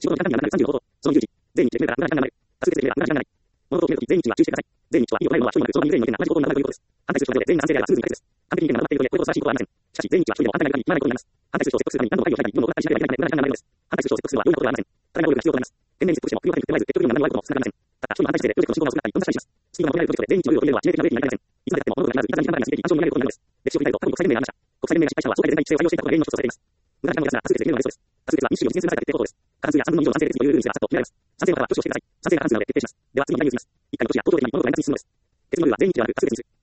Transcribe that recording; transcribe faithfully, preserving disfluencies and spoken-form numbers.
仕事の時間にならないさんじゅうのこと、その有事、全日で決めたら無駄にならない。多数決で決めたら無駄にならない。物事を決めるとき、全日は注意してください。全日は意を捉えるのは人によるその人によって同じことにならないということです。反対する人によって全員が賛成であればスムーズに解決です。完璧に意見がまとまっているので、これほど素晴らしいことはありません。しかし、全日は一人でも反対がいるにならないことになります。反対する人を説得するために何度も会議を開いたり、議論を行ったりしなければいけない無駄にならないのです。反対する人を説得するのは容易なことではありません。多大な労力が必要となります。天然に説得しても、国を振り振ってまいず、結局議論が何もあることも少なくなりません。ただ、一人の反対姿勢でプロジェクトの進行が遅くなったり、分断したりします。スピードが求められるプロジェクトで全日のルールを決めるのは致命的なブレーキになりません。いつまでたっても物事が必ずいかに時間がかかり刺激、暗礁に見られることになるのです。歴史を振り返ると、過去に国際連盟がありました。国際連盟が失敗したのは、総会で全体規制を採用していたことが原因の一つとされています。無駄な時間を出すなら多数決で決めるのがベストです。多数決は民主主義を実現する際から決定ことです。過半数やさんぶんのに以上の賛成で決議を有ルールにすればさっと決められます。賛成の方は挙手をしてください。賛成が過半数なので決定します。では次に第二に移ります。一回の挙手や投票で決議物の概念に進むのです。決議のルールは全員一致ではなく多数決にする。